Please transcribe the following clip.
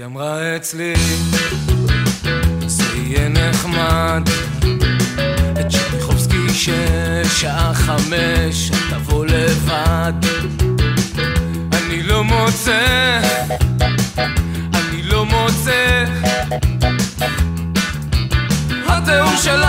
היא אמרה אצלי זה יהיה נחמד את צ'רניחובסקי ששעה 5 תבוא לבד אני לא מוצא התיאור של